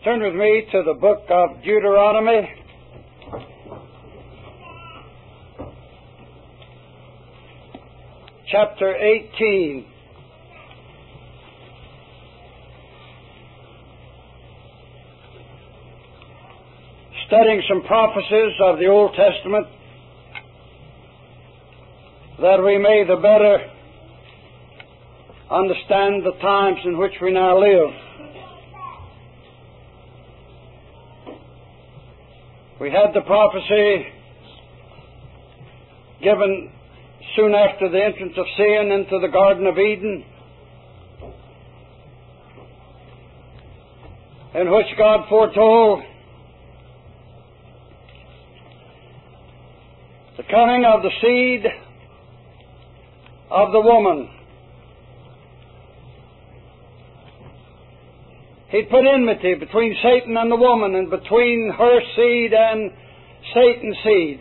Turn with me to the book of Deuteronomy, chapter 18. Studying some prophecies of the Old Testament that we may the better understand the times in which we now live. We had the prophecy given soon after the entrance of sin into the Garden of Eden, in which God foretold the coming of the seed of the woman. He'd put enmity between Satan and the woman, and between her seed and Satan's seed.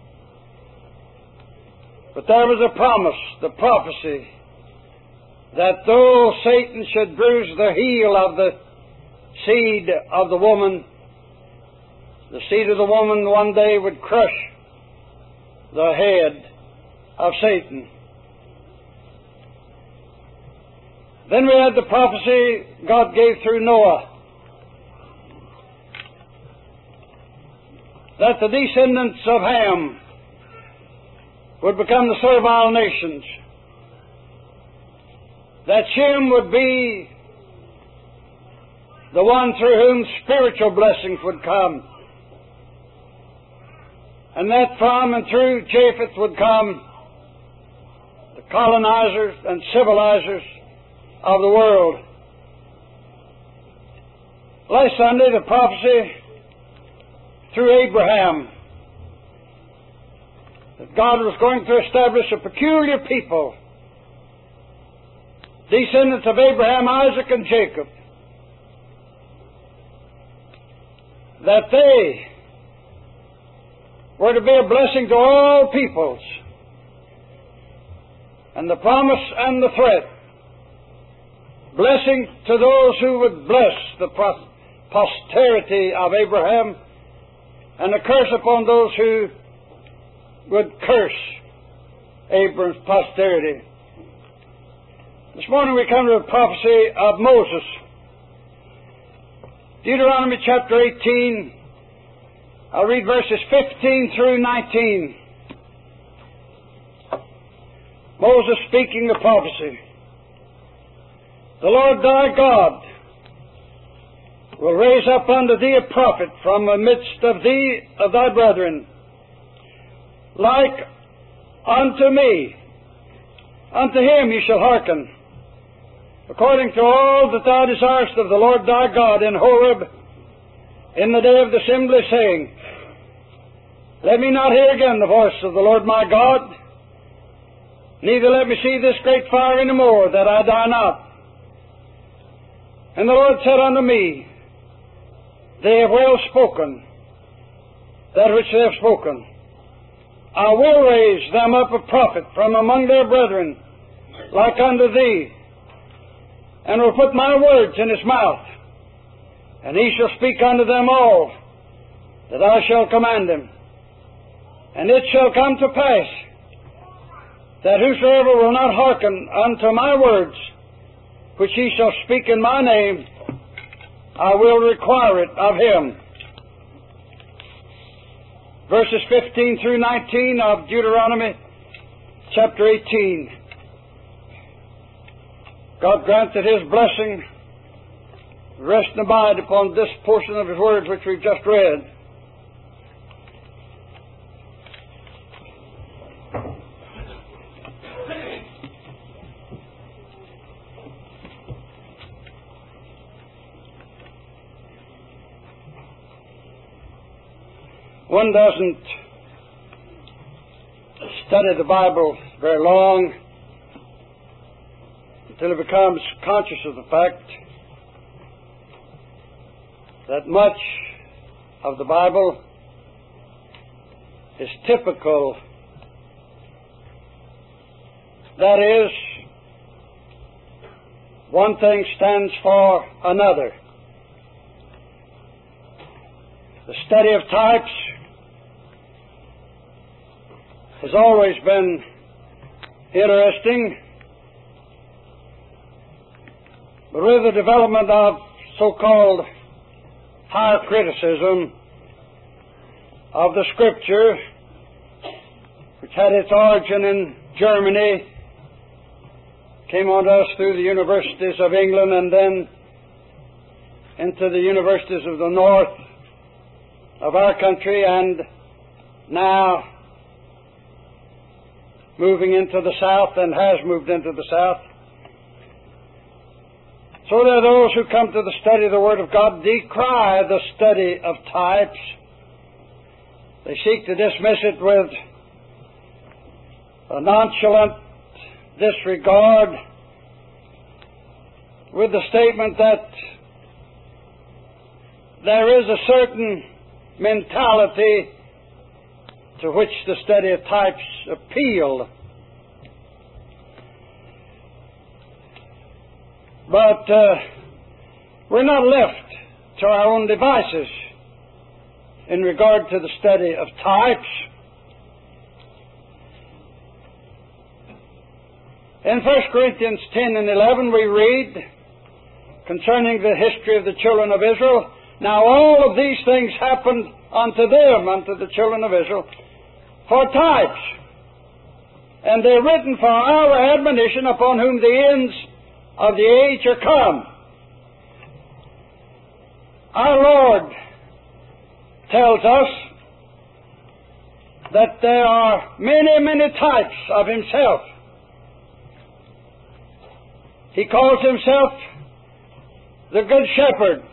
But there was a promise, the prophecy, that though Satan should bruise the heel of the seed of the woman, the seed of the woman one day would crush the head of Satan. Then we had the prophecy God gave through Noah, that the descendants of Ham would become the servile nations, that Shem would be the one through whom spiritual blessings would come, and that from and through Japheth would come the colonizers and civilizers of the world. Last Sunday, the prophecy through Abraham that God was going to establish a peculiar people, descendants of Abraham, Isaac, and Jacob, that they were to be a blessing to all peoples. And the promise and the threat, blessing to those who would bless the posterity of Abraham, and a curse upon those who would curse Abraham's posterity. This morning we come to the prophecy of Moses. Deuteronomy chapter 18, I'll read verses 15 through 19. Moses speaking the prophecy. The Lord thy God will raise up unto thee a prophet from the midst of thee, of thy brethren, like unto me. Unto him ye shall hearken, according to all that thou desirest of the Lord thy God in Horeb, in the day of the assembly, saying, Let me not hear again the voice of the Lord my God, neither let me see this great fire any more, that I die not. And the Lord said unto me, They have well spoken that which they have spoken. I will raise them up a prophet from among their brethren, like unto thee, and will put my words in his mouth, and he shall speak unto them all that I shall command him. And it shall come to pass that whosoever will not hearken unto my words, which he shall speak in my name, I will require it of him. Verses 15 through 19 of Deuteronomy chapter 18. God grant that his blessing rest and abide upon this portion of his words which we've just read. One doesn't study the Bible very long until he becomes conscious of the fact that much of the Bible is typical. That is, one thing stands for another. The study of types has always been interesting, but with the development of so-called higher criticism of the Scripture, which had its origin in Germany, came on to us through the universities of England and then into the universities of the north of our country, and now moving into the south, and has moved into the south. So there are those who come to the study of the Word of God decry the study of types. They seek to dismiss it with a nonchalant disregard, with the statement that there is a certain mentality to which the study of types appeal. But we're not left to our own devices in regard to the study of types. In 1 Corinthians 10 and 11 we read concerning the history of the children of Israel, now all of these things happened unto them, unto the children of Israel, for types. And they're written for our admonition, upon whom the ends of the age are come. Our Lord tells us that there are many, many types of Himself. He calls Himself the Good Shepherd.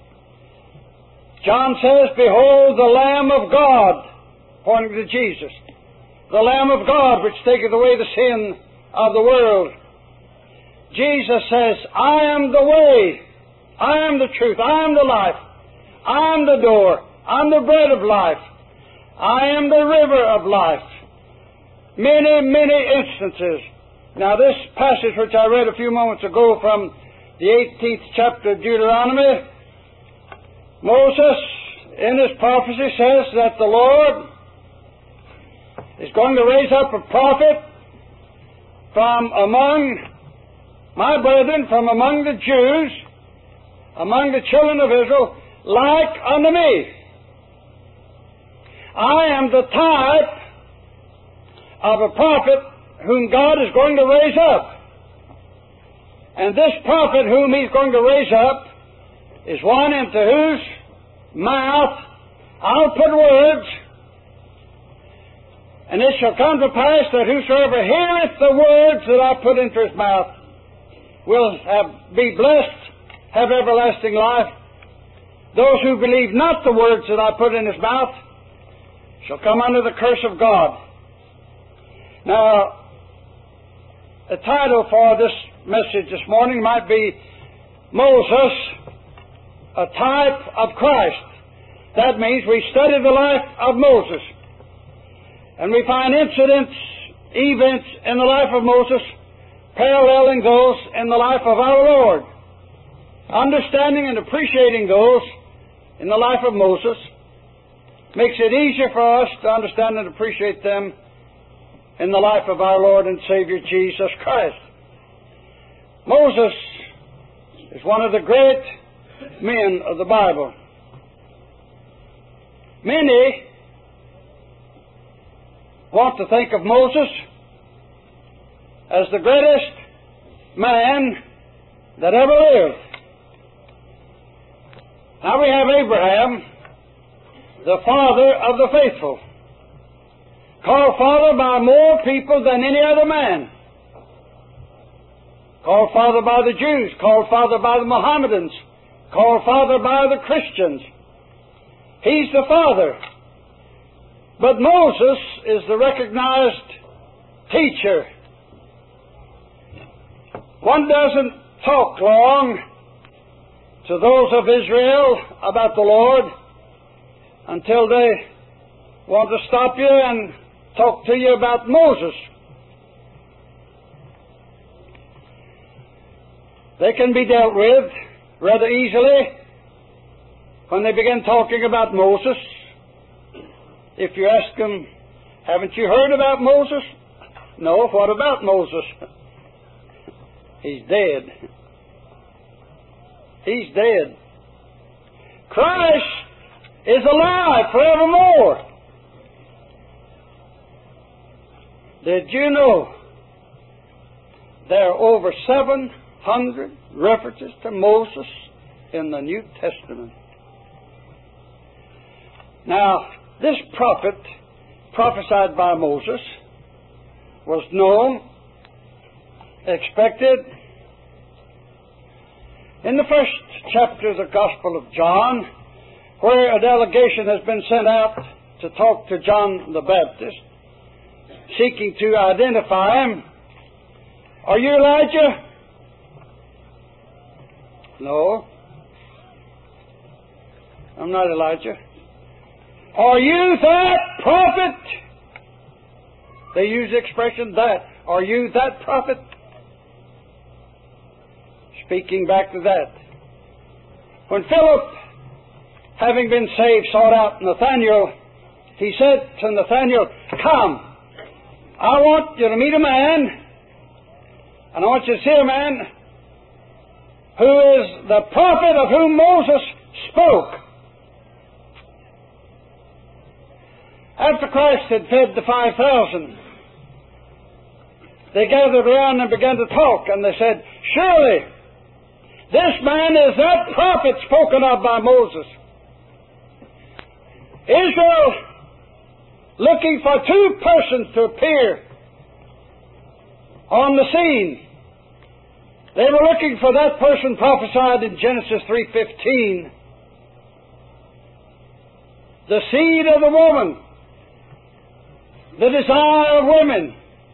John says, behold the Lamb of God, pointing to Jesus. The Lamb of God which taketh away the sin of the world. Jesus says, I am the way, I am the truth, I am the life, I am the door, I am the bread of life, I am the river of life. Many, many instances. Now this passage which I read a few moments ago from the 18th chapter of Deuteronomy, Moses in his prophecy says that the Lord is going to raise up a prophet from among my brethren, from among the Jews, among the children of Israel, like unto me. I am the type of a prophet whom God is going to raise up. And this prophet whom He's going to raise up is one into whose mouth I'll put words, and it shall come to pass that whosoever heareth the words that I put into his mouth will be blessed, have everlasting life. Those who believe not the words that I put in his mouth shall come under the curse of God. Now, the title for this message this morning might be Moses, a type of Christ. That means we study the life of Moses, and we find incidents, events in the life of Moses paralleling those in the life of our Lord. Understanding and appreciating those in the life of Moses makes it easier for us to understand and appreciate them in the life of our Lord and Savior Jesus Christ. Moses is one of the great men of the Bible. Many want to think of Moses as the greatest man that ever lived. Now we have Abraham, the father of the faithful, called father by more people than any other man. Called father by the Jews, called father by the Mohammedans, called father by the Christians. He's the father. But Moses is the recognized teacher. One doesn't talk long to those of Israel about the Lord until they want to stop you and talk to you about Moses. They can be dealt with rather easily when they begin talking about Moses, if you ask them, haven't you heard about Moses? No, what about Moses? He's dead. He's dead. Christ is alive forevermore. Did you know there are over 700 references to Moses in the New Testament? Now, this prophet prophesied by Moses was known, expected. In the first chapter of the Gospel of John, where a delegation has been sent out to talk to John the Baptist, seeking to identify him, are you Elijah? No, I'm not Elijah. Are you that prophet? They use the expression that. Are you that prophet? Speaking back to that. When Philip, having been saved, sought out Nathanael, he said to Nathanael, come, I want you to meet a man, and I want you to see a man who is the prophet of whom Moses spoke. After Christ had fed the 5,000, they gathered around and began to talk, and they said, surely this man is that prophet spoken of by Moses. Israel, looking for two persons to appear on the scene. They were looking for that person prophesied in Genesis 3:15. The seed of the woman, the desire of women,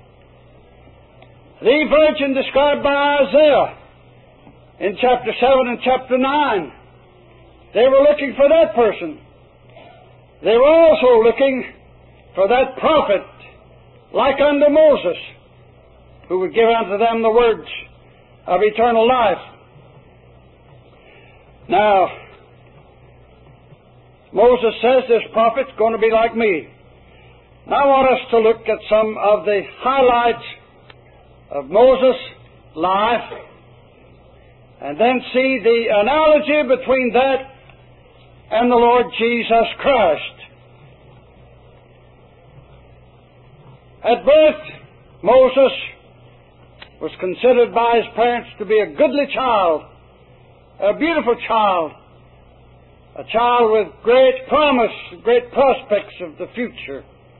the virgin described by Isaiah in chapter 7 and chapter 9. They were looking for that person. They were also looking for that prophet, like unto Moses, who would give unto them the words of eternal life. Now, Moses says this prophet's going to be like me. Now I want us to look at some of the highlights of Moses' life, and then see the analogy between that and the Lord Jesus Christ. At birth, Moses was considered by his parents to be a goodly child, a beautiful child, a child with great promise, great prospects of the future.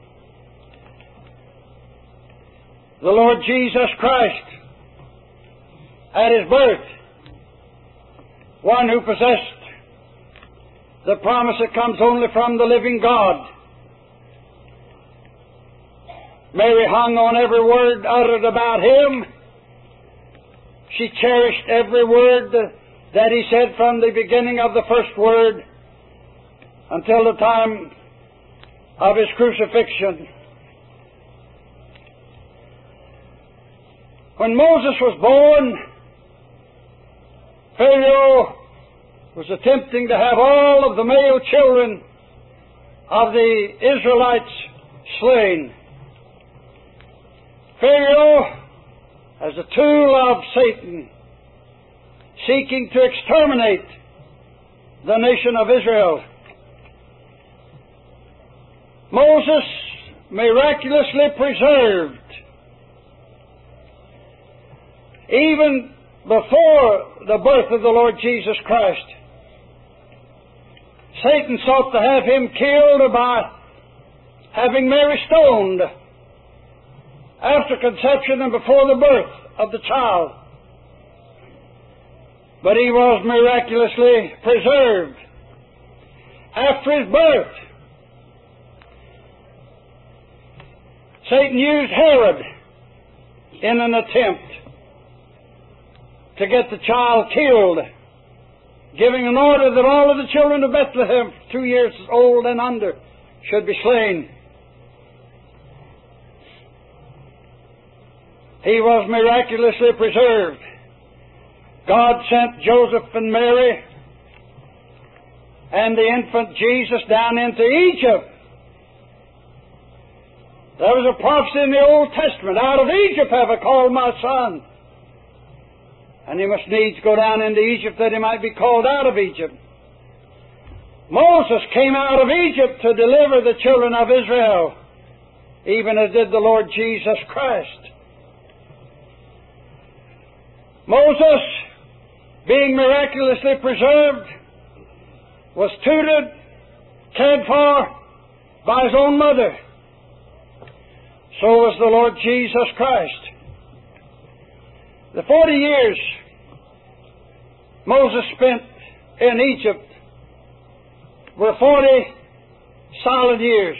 The Lord Jesus Christ, at his birth, one who possessed the promise that comes only from the living God. Mary hung on every word uttered about him. She cherished every word that he said from the beginning of the first word until the time of his crucifixion. When Moses was born, Pharaoh was attempting to have all of the male children of the Israelites slain. Pharaoh, as a tool of Satan, seeking to exterminate the nation of Israel. Moses, miraculously preserved, even before the birth of the Lord Jesus Christ. Satan sought to have him killed by having Mary stoned after conception and before the birth of the child. But he was miraculously preserved. After his birth, Satan used Herod in an attempt to get the child killed, giving an order that all of the children of Bethlehem, 2 years old and under, should be slain. He was miraculously preserved. God sent Joseph and Mary and the infant Jesus down into Egypt. There was a prophecy in the Old Testament, out of Egypt have I called my son. And he must needs go down into Egypt that he might be called out of Egypt. Moses came out of Egypt to deliver the children of Israel, even as did the Lord Jesus Christ. Moses, being miraculously preserved, was tutored, cared for by his own mother. So was the Lord Jesus Christ. The 40 years Moses spent in Egypt were 40 solid years.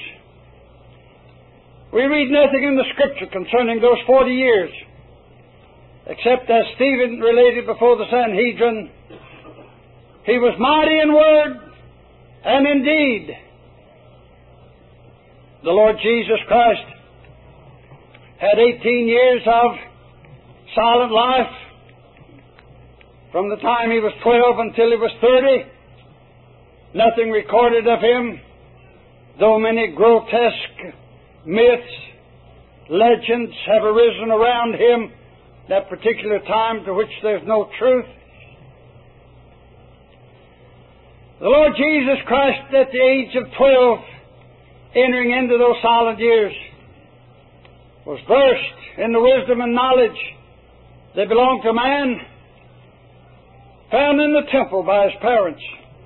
We read nothing in the Scripture concerning those 40 years, except as Stephen related before the Sanhedrin, he was mighty in word and in deed. The Lord Jesus Christ had 18 years of silent life, from the time he was 12 until he was 30. Nothing recorded of him, though many grotesque myths, legends have arisen around him that particular time to which there's no truth. The Lord Jesus Christ, at the age of 12, entering into those silent years, was versed in the wisdom and knowledge that belonged to man, found in the temple by his parents.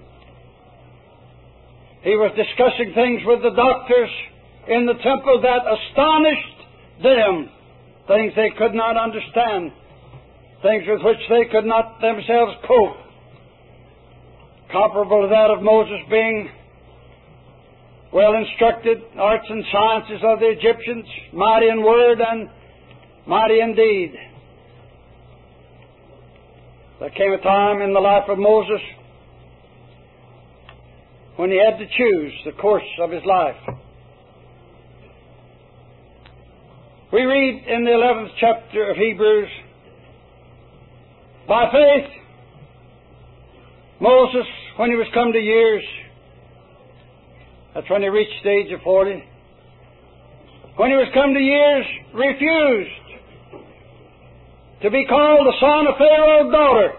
He was discussing things with the doctors in the temple that astonished them, things they could not understand, things with which they could not themselves cope, comparable to that of Moses being well instructed, arts and sciences of the Egyptians, mighty in word and mighty in deed. There came a time in the life of Moses when he had to choose the course of his life. We read in the 11th chapter of Hebrews, by faith, Moses, when he was come to years, that's when he reached the age of 40, when he was come to years, refused to be called the son of Pharaoh's daughter.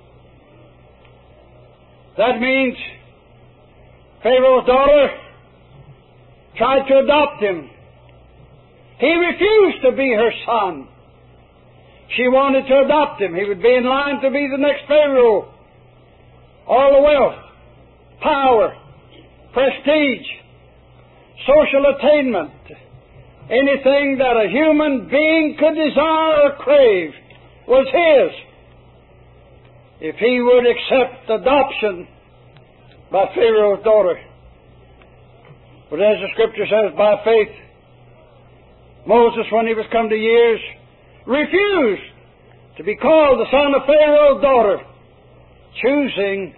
That means Pharaoh's daughter tried to adopt him. He refused to be her son. She wanted to adopt him. He would be in line to be the next Pharaoh. All the wealth, power, prestige, social attainment, anything that a human being could desire or crave was his, if he would accept adoption by Pharaoh's daughter. But as the Scripture says, by faith, Moses, when he was come to years, refused to be called the son of Pharaoh's daughter, choosing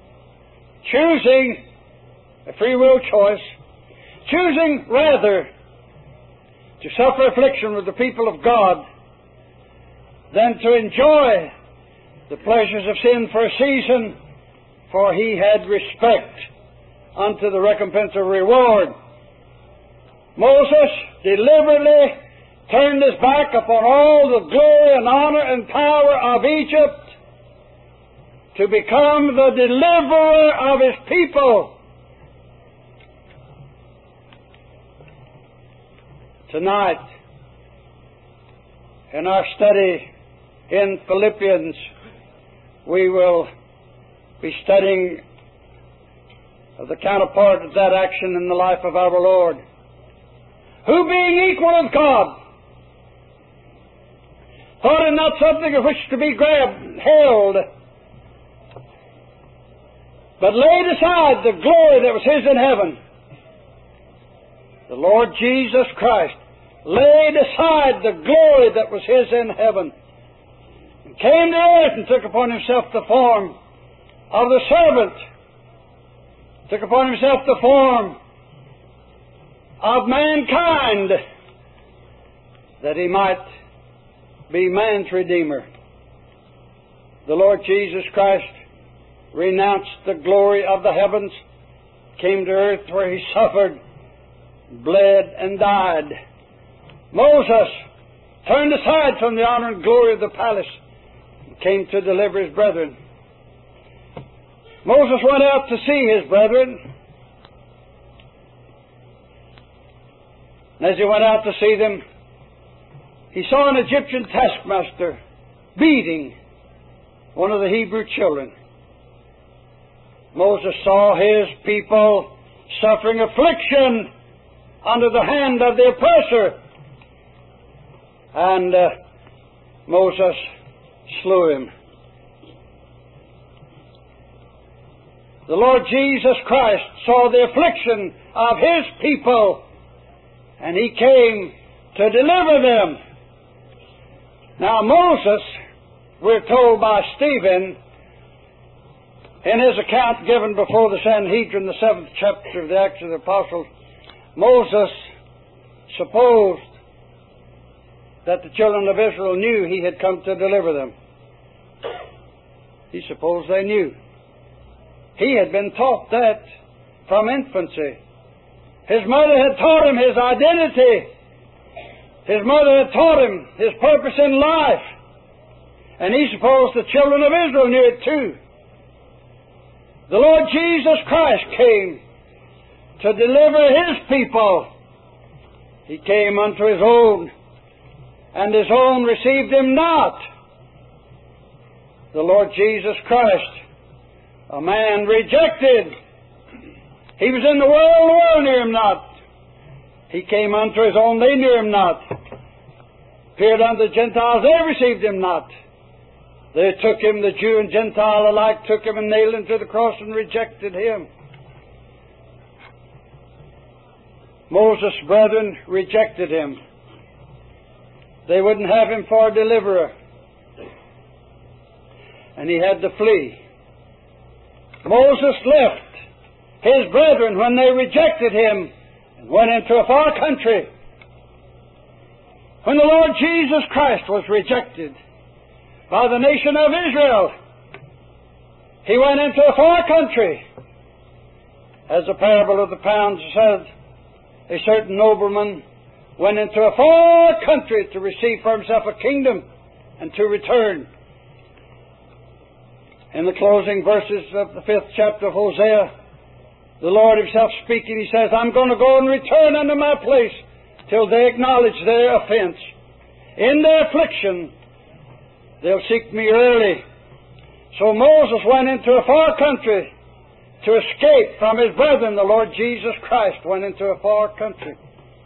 a free will choice, choosing rather to suffer affliction with the people of God than to enjoy the pleasures of sin for a season, for he had respect unto the recompense of reward. Moses deliberately turned his back upon all the glory and honor and power of Egypt to become the deliverer of his people. Tonight, in our study in Philippians, we will be studying the counterpart of that action in the life of our Lord, who, being equal with God, thought it not something of which to be grabbed, held, but laid aside the glory that was his in heaven. The Lord Jesus Christ laid aside the glory that was his in heaven, and came to earth and took upon himself the form of the servant, took upon himself the form of mankind, that he might be man's Redeemer. The Lord Jesus Christ renounced the glory of the heavens, came to earth where he suffered, bled, and died. Moses turned aside from the honor and glory of the palace and came to deliver his brethren. Moses went out to see his brethren. And as he went out to see them, he saw an Egyptian taskmaster beating one of the Hebrew children. Moses saw his people suffering affliction under the hand of the oppressor. And Moses slew him. The Lord Jesus Christ saw the affliction of His people, and He came to deliver them. Now Moses, we're told by Stephen, in his account given before the Sanhedrin, the 7th chapter of the Acts of the Apostles, Moses supposed that the children of Israel knew he had come to deliver them. He supposed they knew. He had been taught that from infancy. His mother had taught him his identity. His mother had taught him his purpose in life. And he supposed the children of Israel knew it too. The Lord Jesus Christ came to deliver His people. He came unto His own, and His own received Him not. The Lord Jesus Christ, a man rejected. He was in the world knew Him not. He came unto His own, they knew Him not. Appeared unto the Gentiles, they received Him not. They took Him, the Jew and Gentile alike, took Him and nailed Him to the cross and rejected Him. Moses' brethren rejected Him. They wouldn't have Him for a deliverer. And He had to flee. Moses left his brethren when they rejected Him and went into a far country. When the Lord Jesus Christ was rejected by the nation of Israel, He went into a far country. As the parable of the pounds says, a certain nobleman went into a far country to receive for himself a kingdom and to return. In the closing verses of the 5th chapter of Hosea, the Lord Himself speaking, He says, I'm going to go and return unto my place till they acknowledge their offense. In their affliction, they'll seek me early. So Moses went into a far country to escape from his brethren. The Lord Jesus Christ went into a far country.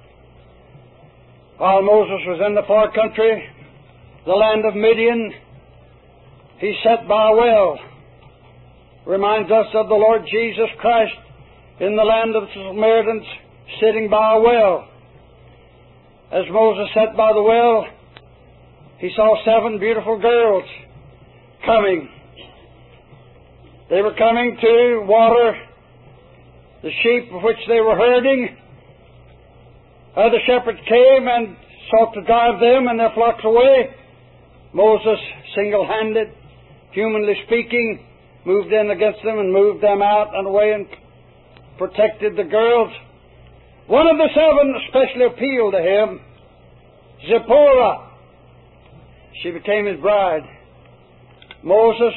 While Moses was in the far country, the land of Midian, he sat by a well. Reminds us of the Lord Jesus Christ in the land of the Samaritans, sitting by a well. As Moses sat by the well, he saw 7 beautiful girls coming. They were coming to water the sheep of which they were herding. Other shepherds came and sought to drive them and their flocks away. Moses, single-handed, humanly speaking, moved in against them and moved them out and away and protected the girls. One of the 7 especially appealed to him, Zipporah. She became his bride. Moses,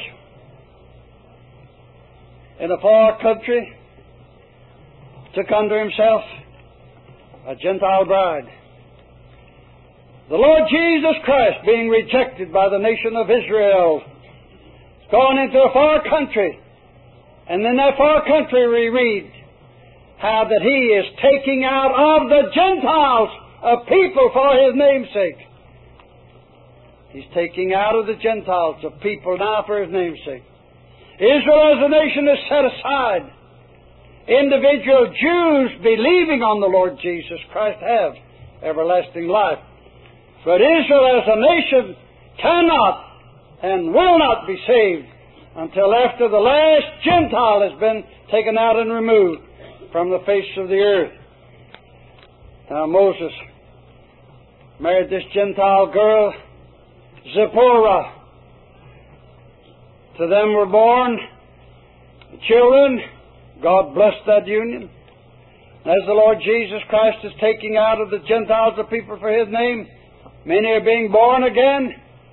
in a far country, took unto himself a Gentile bride. The Lord Jesus Christ, being rejected by the nation of Israel, has gone into a far country. And in that far country we read how that He is taking out of the Gentiles a people for His name's sake. He's taking out of the Gentiles a people now for His name's sake. Israel as a nation is set aside. Individual Jews believing on the Lord Jesus Christ have everlasting life. But Israel as a nation cannot and will not be saved until after the last Gentile has been taken out and removed from the face of the earth. Now Moses married this Gentile girl, Zipporah. To them were born The children, God blessed that union. As the Lord Jesus Christ is taking out of the Gentiles the people for His name, many are being born again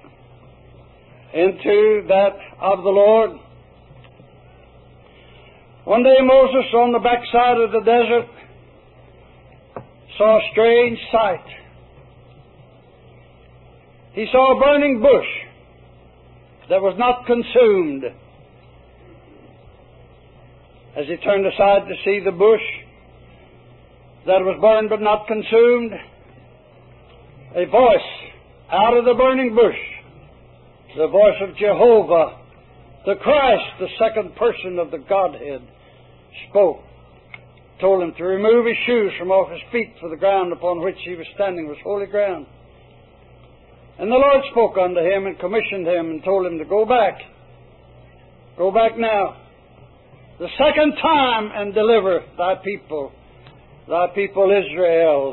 into that of the Lord. One day Moses, on the backside of the desert, saw a strange sight. He saw a burning bush that was not consumed. As he turned aside to see the bush that was burned but not consumed, a voice out of the burning bush, the voice of Jehovah, the Christ, the second person of the Godhead, spoke, told him to remove his shoes from off his feet, for the ground upon which he was standing was holy ground. And the Lord spoke unto him and commissioned him and told him to go back. Go back now, the second time, and deliver thy people Israel.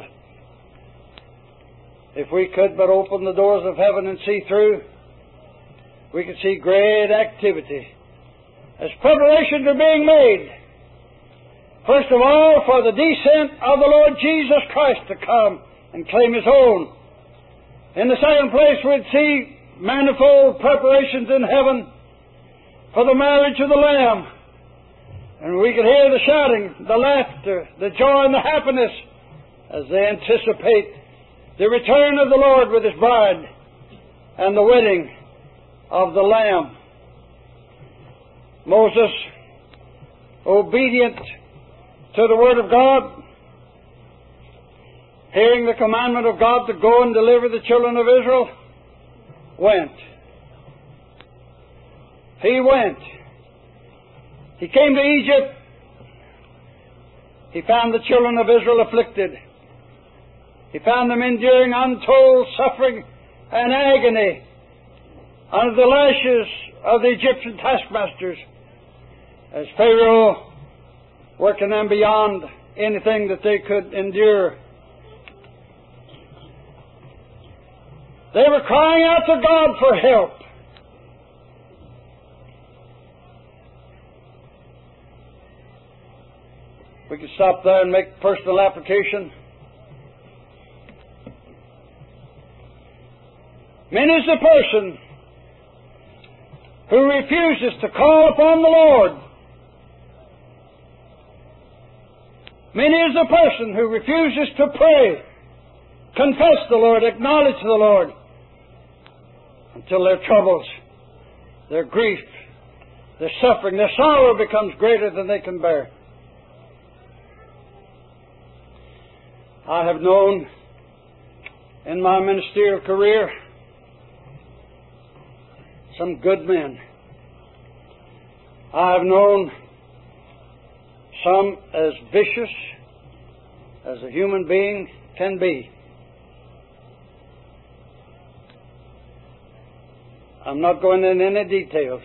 If we could but open the doors of heaven and see through, we could see great activity as preparations are being made. First of all, for the descent of the Lord Jesus Christ to come and claim His own. In the second place, we'd see manifold preparations in heaven for the marriage of the Lamb. And we could hear the shouting, the laughter, the joy and the happiness as they anticipate the return of the Lord with His bride and the wedding of the Lamb. Moses, obedient to the Word of God, hearing the commandment of God to go and deliver the children of Israel, went. He went. He came to Egypt. He found the children of Israel afflicted. He found them enduring untold suffering and agony under the lashes of the Egyptian taskmasters, as Pharaoh working them beyond anything that they could endure. They were crying out to God for help. We could stop there and make personal application. Many is the person who refuses to call upon the Lord. Many is the person who refuses to pray, confess the Lord, acknowledge the Lord, until their troubles, their grief, their suffering, their sorrow becomes greater than they can bear. I have known in my ministerial career some good men. I have known some as vicious as a human being can be. I'm not going into any details,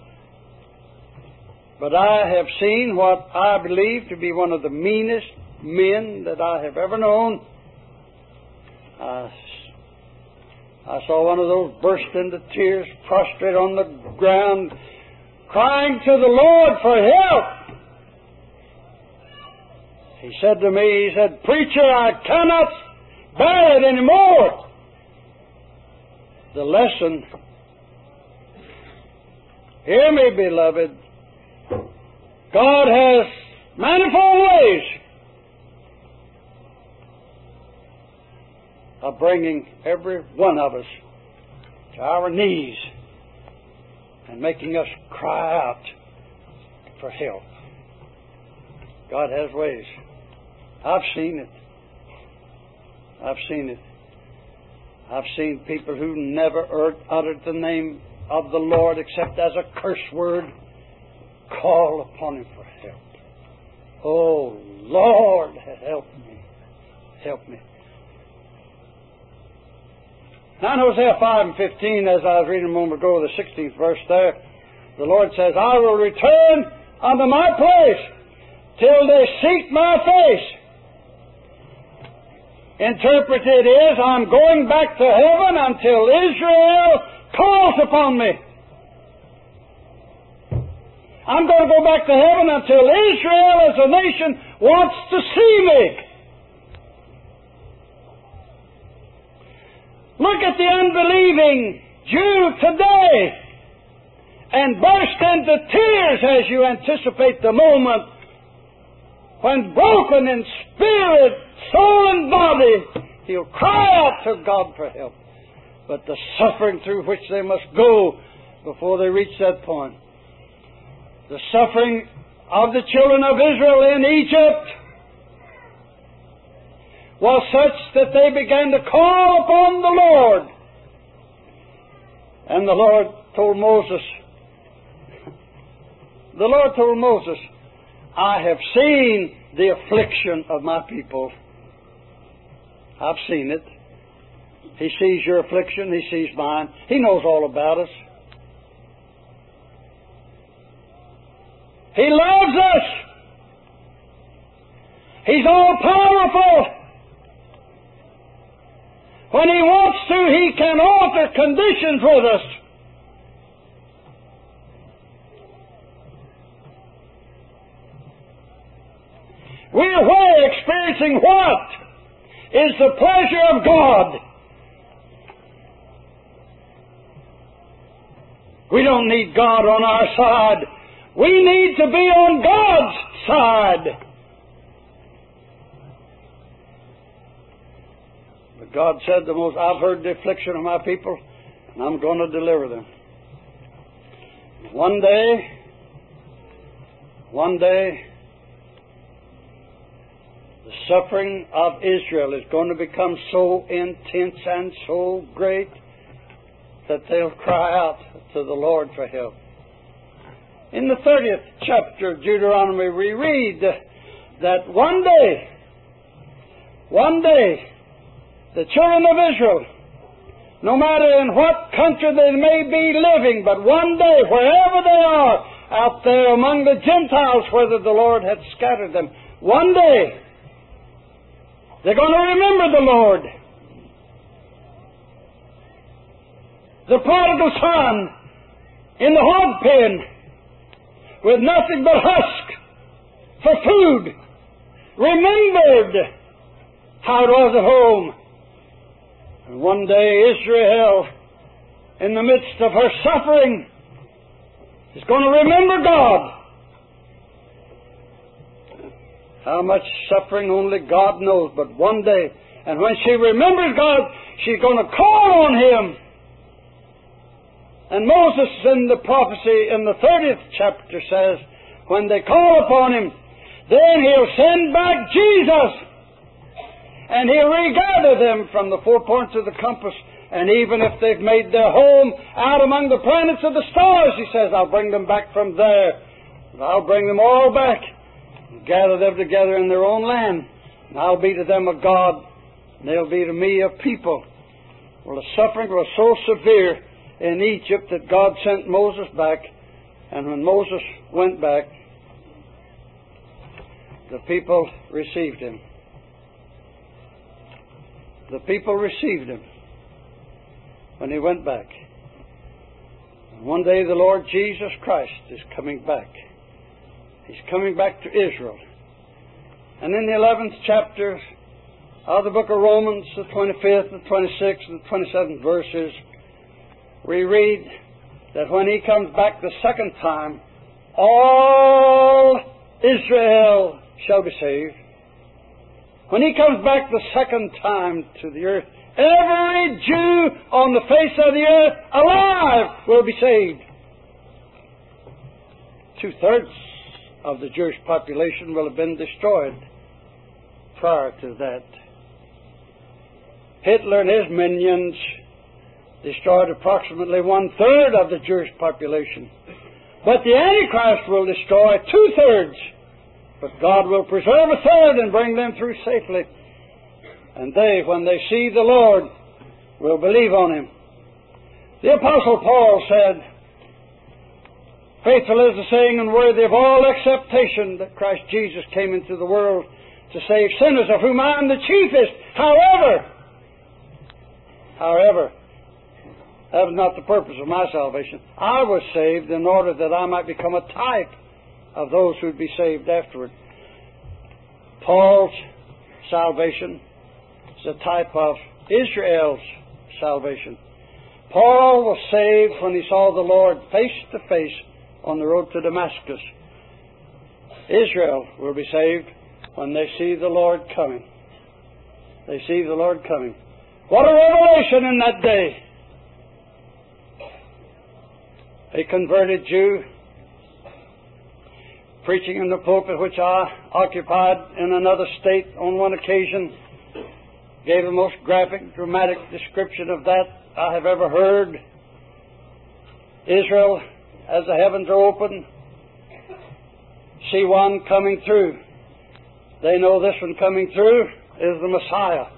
but I have seen what I believe to be one of the meanest men that I have ever known. I saw one of those burst into tears, prostrate on the ground, crying to the Lord for help. He said to me, "Preacher, I cannot bear it anymore." The lesson, hear me, beloved, God has manifold ways of bringing every one of us to our knees and making us cry out for help. God has ways. I've seen it. I've seen it. I've seen people who never uttered the name of the Lord except as a curse word call upon Him for help. Oh, Lord, help me. Help me. Now in Hosea 5 and 15, as I was reading a moment ago, the 16th verse there, the Lord says, "I will return unto my place till they seek my face." Interpreted is, I'm going back to heaven until Israel calls upon me. I'm going to go back to heaven until Israel as a nation wants to see me. Look at the unbelieving Jew today and burst into tears as you anticipate the moment when, broken in spirit, soul, and body, he'll cry out to God for help. But the suffering through which they must go before they reach that point. The suffering of the children of Israel in Egypt was such that they began to call upon the Lord. And the Lord told Moses, I have seen the affliction of my people. I've seen it. He sees your affliction. He sees mine. He knows all about us. He loves us. He's all powerful. When He wants to, He can alter conditions with us. We're aware experiencing what is the pleasure of God. We don't need God on our side. We need to be on God's side. But God said I've heard the affliction of my people, and I'm going to deliver them. One day, the suffering of Israel is going to become so intense and so great that they'll cry out to the Lord for help. In the 30th chapter of Deuteronomy, we read that one day, the children of Israel, no matter in what country they may be living, but one day, wherever they are, out there among the Gentiles, whether the Lord had scattered them, one day, they're going to remember the Lord. The prodigal son in the hog pen with nothing but husk for food remembered how it was at home. And one day Israel, in the midst of her suffering, is going to remember God. How much suffering only God knows, but one day, and when she remembers God, she's going to call on Him. And Moses in the prophecy in the 30th chapter says, when they call upon Him, then He'll send back Jesus. And He'll regather them from the four points of the compass. And even if they've made their home out among the planets of the stars, He says, I'll bring them back from there. And I'll bring them all back and gather them together in their own land. And I'll be to them a God, and they'll be to me a people. Well, the suffering was so severe in Egypt that God sent Moses back. And when Moses went back, the people received him. The people received him when he went back. And one day the Lord Jesus Christ is coming back. He's coming back to Israel. And in the 11th chapter of the book of Romans, the 25th, the 26th, and the 27th verses, we read that when He comes back the second time, all Israel shall be saved. When He comes back the second time to the earth, every Jew on the face of the earth alive will be saved. 2/3 of the Jewish population will have been destroyed prior to that. Hitler and his minions destroyed approximately 1/3 of the Jewish population. But the Antichrist will destroy 2/3. But God will preserve 1/3 and bring them through safely. And they, when they see the Lord, will believe on Him. The Apostle Paul said, faithful is the saying and worthy of all acceptation that Christ Jesus came into the world to save sinners, of whom I am the chiefest. However, That was not the purpose of my salvation. I was saved in order that I might become a type of those who would be saved afterward. Paul's salvation is a type of Israel's salvation. Paul was saved when he saw the Lord face to face on the road to Damascus. Israel will be saved when they see the Lord coming. They see the Lord coming. What a revelation in that day! A converted Jew preaching in the pulpit which I occupied in another state on one occasion gave the most graphic, dramatic description of that I have ever heard. Israel, as the heavens are open, see one coming through. They know this one coming through is the Messiah.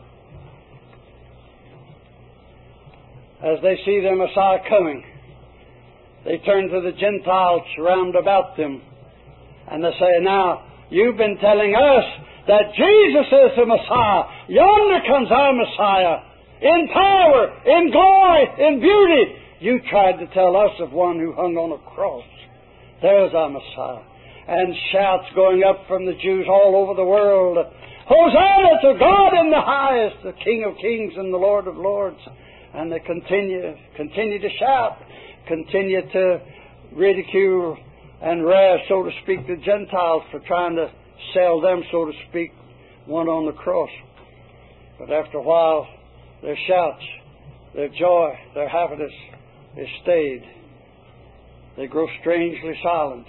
As they see their Messiah coming, they turn to the Gentiles round about them, and they say, now, you've been telling us that Jesus is the Messiah. Yonder comes our Messiah, in power, in glory, in beauty. You tried to tell us of one who hung on a cross. There's our Messiah. And shouts going up from the Jews all over the world. Hosanna to God in the highest, the King of kings and the Lord of lords. And they continue to shout, continue to ridicule and razz, so to speak, the Gentiles for trying to sell them, so to speak, one on the cross. But after a while, their shouts, their joy, their happiness is stayed. They grow strangely silent.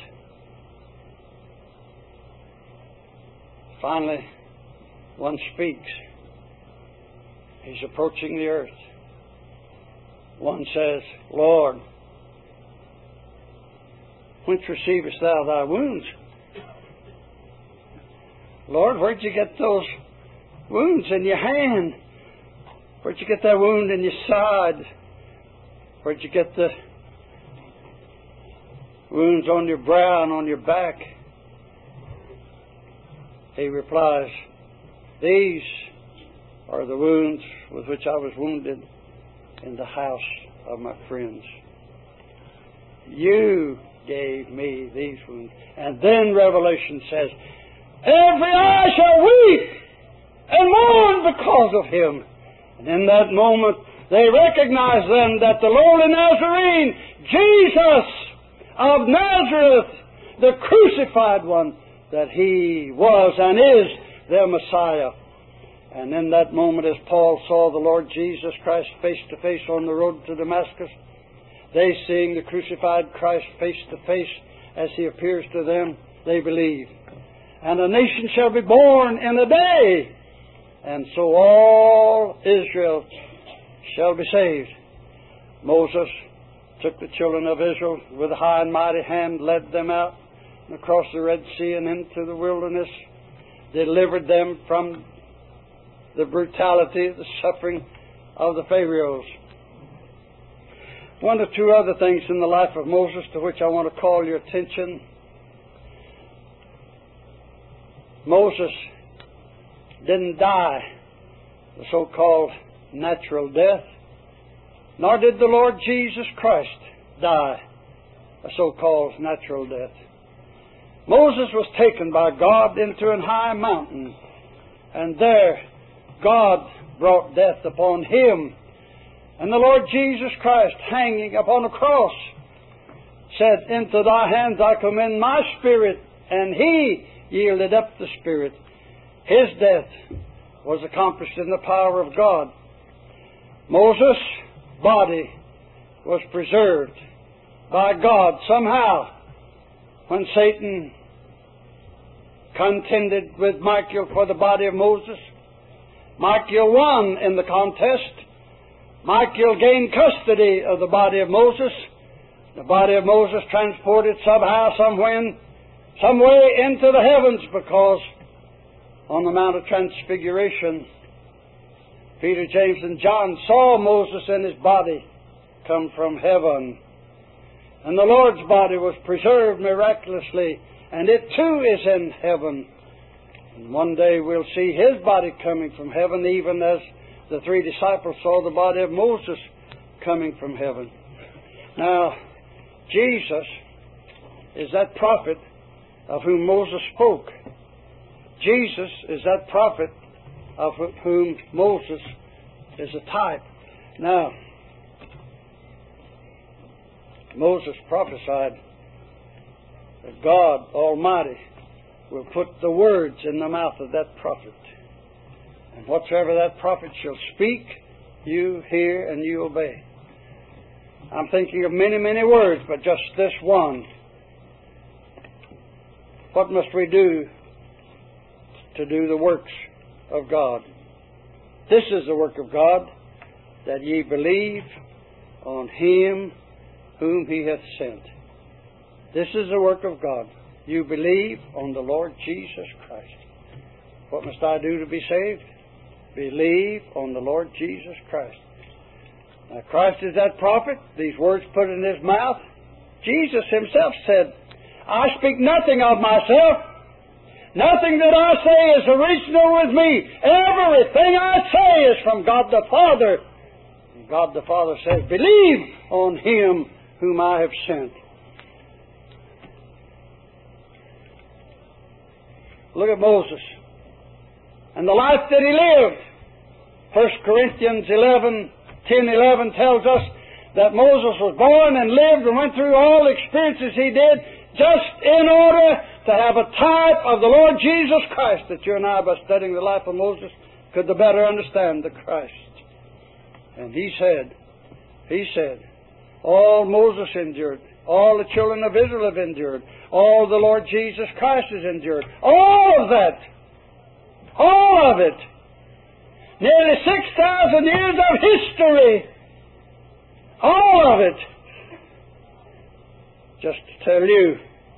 Finally, one speaks. He's approaching the earth. One says, Lord, whence receivest thou thy wounds? Lord, where'd you get those wounds in your hand? Where'd you get that wound in your side? Where'd you get the wounds on your brow and on your back? He replies, these are the wounds with which I was wounded in the house of my friends. You gave me these wounds. And then Revelation says, every eye shall weep and mourn because of him. And in that moment, they recognize then that the lowly Nazarene, Jesus of Nazareth, the crucified one, that he was and is their Messiah. And in that moment, as Paul saw the Lord Jesus Christ face to face on the road to Damascus, they seeing the crucified Christ face to face as he appears to them, they believe. And a nation shall be born in a day, and so all Israel shall be saved. Moses took the children of Israel with a high and mighty hand, led them out across the Red Sea and into the wilderness, delivered them from the brutality, the suffering of the Pharaohs. One or two other things in the life of Moses to which I want to call your attention. Moses didn't die the so-called natural death, nor did the Lord Jesus Christ die a so-called natural death. Moses was taken by God into an high mountain, and there God brought death upon him. And the Lord Jesus Christ, hanging upon a cross, said, into thy hands I commend my spirit, and he yielded up the spirit. His death was accomplished in the power of God. Moses' body was preserved by God somehow when Satan contended with Michael for the body of Moses. Michael won in the contest. Michael gained custody of the body of Moses. The body of Moses transported somehow, some way into the heavens, because on the Mount of Transfiguration, Peter, James, and John saw Moses and his body come from heaven. And the Lord's body was preserved miraculously, and it too is in heaven. And one day we'll see his body coming from heaven, even as the three disciples saw the body of Moses coming from heaven. Now, Jesus is that prophet of whom Moses spoke. Jesus is that prophet of whom Moses is a type. Now, Moses prophesied that God Almighty will put the words in the mouth of that prophet. And whatsoever that prophet shall speak, you hear and you obey. I'm thinking of many, many words, but just this one. What must we do to do the works of God? This is the work of God, that ye believe on Him whom He hath sent. This is the work of God. You believe on the Lord Jesus Christ. What must I do to be saved? Believe on the Lord Jesus Christ. Now, Christ is that prophet. These words put in His mouth. Jesus Himself said, I speak nothing of myself. Nothing that I say is original with me. Everything I say is from God the Father. And God the Father says, believe on Him whom I have sent. Look at Moses and the life that he lived. 1 Corinthians 10:11 tells us that Moses was born and lived and went through all the experiences he did just in order to have a type of the Lord Jesus Christ, that you and I, by studying the life of Moses, could the better understand the Christ. And he said, all Moses endured, all the children of Israel have endured, all the Lord Jesus Christ has endured, all of that, all of it, nearly 6,000 years of history, all of it, just to tell you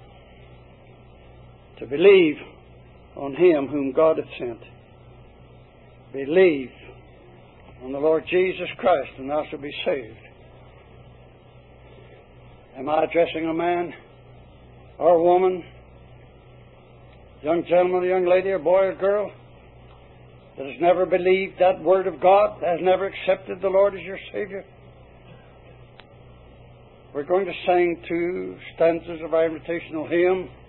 to believe on Him whom God hath sent. Believe on the Lord Jesus Christ, and thou shalt be saved. Am I addressing a man or a woman, young gentleman, a young lady, a boy or girl, that has never believed that Word of God, has never accepted the Lord as your Savior? We're going to sing 2 stanzas of our invitational hymn.